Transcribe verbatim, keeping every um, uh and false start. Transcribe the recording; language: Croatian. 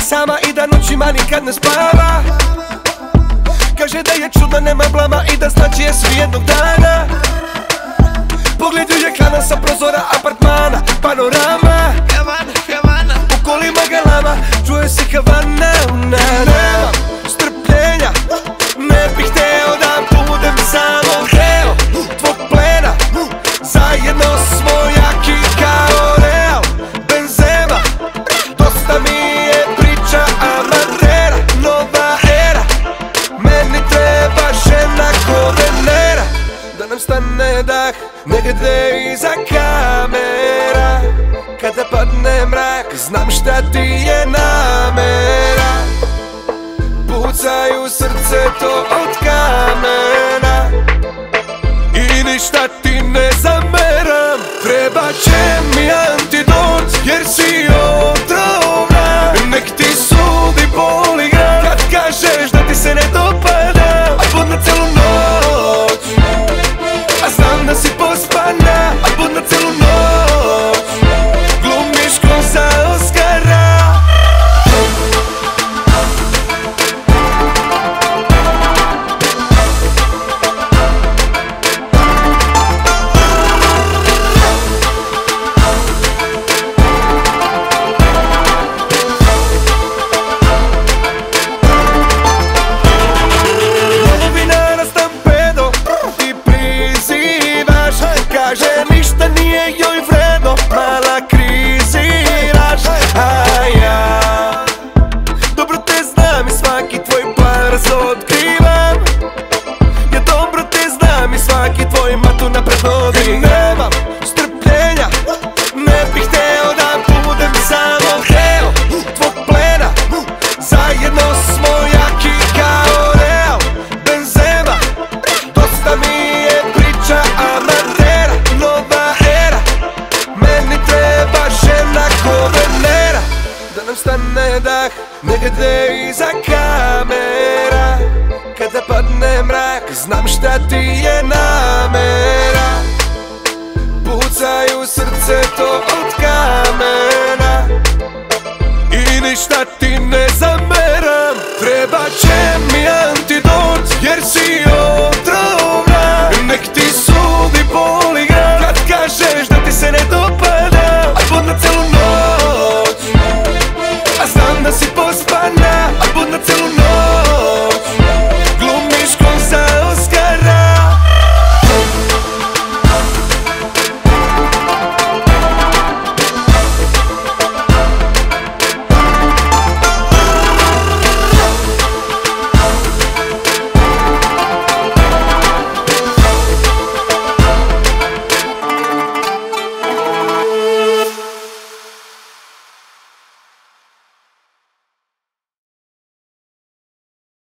sama i da noćima nikad ne spava. Kaže da je čudna, nema blama i da znači je svi jednog dana. Pogled ju je klana sa prozora apartmana, panorama u kolima galama, čuje se Havana. Nemam strpljenja, ne bih hteo da budem samo deo tvog plena. Zajedno smo jaki kao Real Benzema. Dosta mi je priča amatera, nova era. Meni treba žena ko Venera, da nam stane dah negde iza kamera. Kada padne mrak, znam šta ti je namera. Pucaju srce to od kamena i ništa ti ne zameram. Treba će mi antidot jer si otrovna. Nek ti sudi Bog.